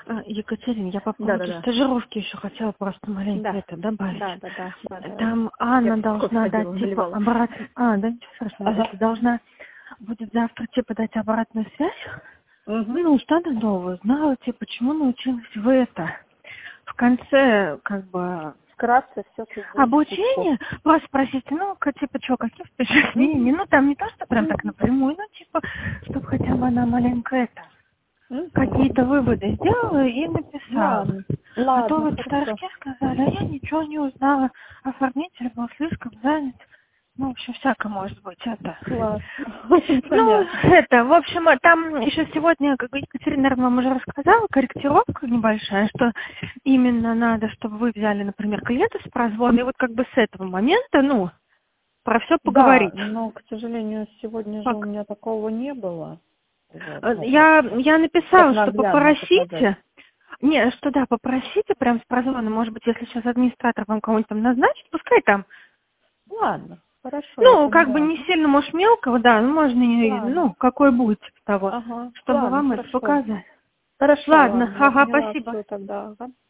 Екатерина, я по поводу Да-да-да. стажировки еще хотела просто маленько Да. это добавить. Да. Там Анна Я кофе должна дать ходила, типа наливала. обратно. Да, ничего страшного. Ага. Это должна будет завтра типа дать обратную связь. Угу. Ну, что она нового знала, типа, почему научилась вы это. В конце, как бы, Вкратце все обучение, просто спросите, типа, что, какие впечатления? Ну, там не то, что прям так напрямую, но, типа, чтобы хотя бы она маленько это, какие-то выводы сделала и написала. А то вот в Хорошо. Торжке сказали, а я ничего не узнала, оформитель был слишком занят. Ну, в общем, всякое может быть это. Ладно. Ну, это, в общем, там еще сегодня, как бы Екатерина, наверное, вам уже рассказала, корректировка небольшая, что именно надо, чтобы вы взяли, например, клиента с прозвона, и вот как бы с этого момента, ну, про все поговорить. Да, но, к сожалению, сегодня же у меня такого не было. Вот, Я написала, что наглядно попросите, показать. не, что да, попросите прям с прозвона, может быть, если сейчас администратор вам кого-нибудь там назначит, пускай там. Ладно, хорошо, я Ну, как бы поняла. не сильно, может, мелкого, да, ну, можно, Ладно. ну, какой будет того, Ага, чтобы ладно, вам это хорошо. показать. Хорошо, Ладно, ладно, я поняла, спасибо. все тогда. Ага.